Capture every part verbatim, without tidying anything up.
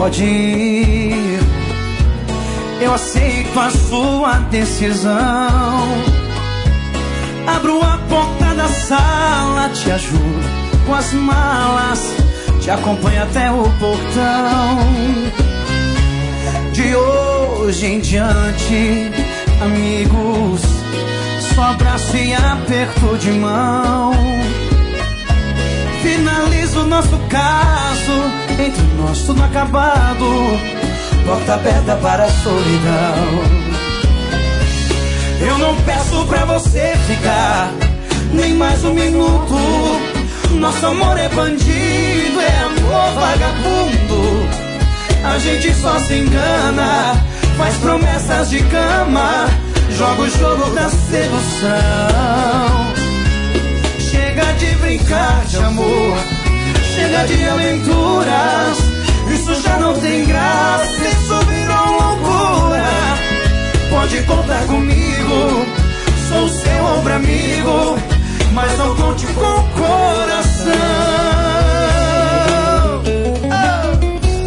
pode ir. Eu aceito a sua decisão. Abro a porta da sala, te ajudo com as malas, te acompanho até o portão. De hoje em diante, amigos, só abraço e aperto de mão. Finalizo o nosso caso, entre nós tudo acabado, porta aberta para a solidão. Eu não peço pra você ficar nem mais um minuto. Nosso amor é bandido, é amor vagabundo. A gente só se engana, faz promessas de cama, joga o jogo da sedução. Chega de brincar de amor, chega de aventuras. Isso já não tem graça, isso virou loucura. Pode contar comigo, sou seu ombro amigo, mas não conte com o coração. Oh.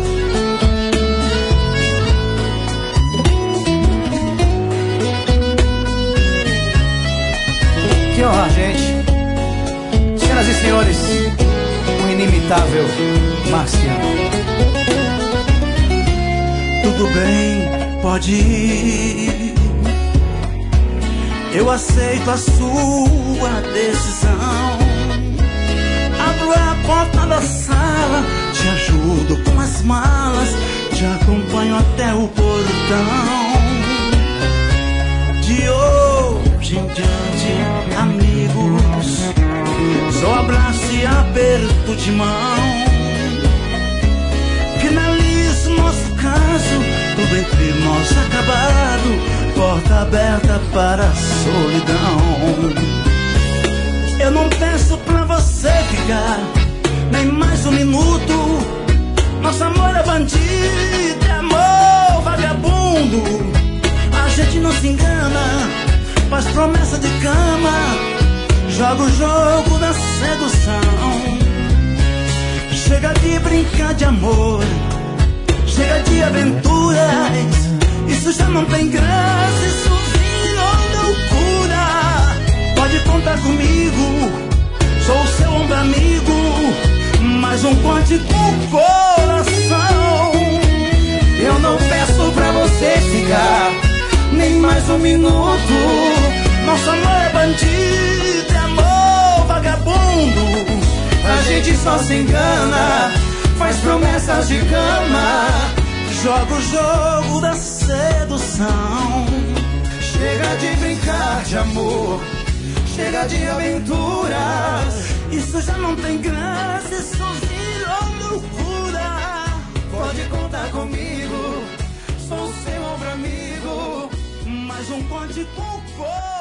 Que honra, gente. Senhoras e senhores, o inimitável Marciano. Tudo bem, pode ir. Eu aceito a sua decisão. Abro a porta da sala, te ajudo com as malas, te acompanho até o portão. De hoje em diante, amigos, só abraço e aperto de mão. Finalizo nosso caso, tudo entre nós acabado, porta aberta para a solidão. Eu não peço pra você ficar nem mais um minuto. Nosso amor é bandido, é amor vagabundo. A gente não se engana, faz promessa de cama, joga o jogo da sedução. Chega de brincar de amor, chega de aventuras. Isso já não tem graça, isso virou loucura. Pode contar comigo, sou seu ombro amigo, mas não conte com o coração. Eu não peço pra você ficar nem mais um minuto. Nosso amor é bandido, é amor vagabundo. A gente só se engana, faz promessas de cama, joga o jogo da sedução. Chega de brincar de amor, chega de aventuras. Isso já não tem graça, isso virou loucura. Pode contar comigo, sou seu ombro amigo, mas não conte com o corpo.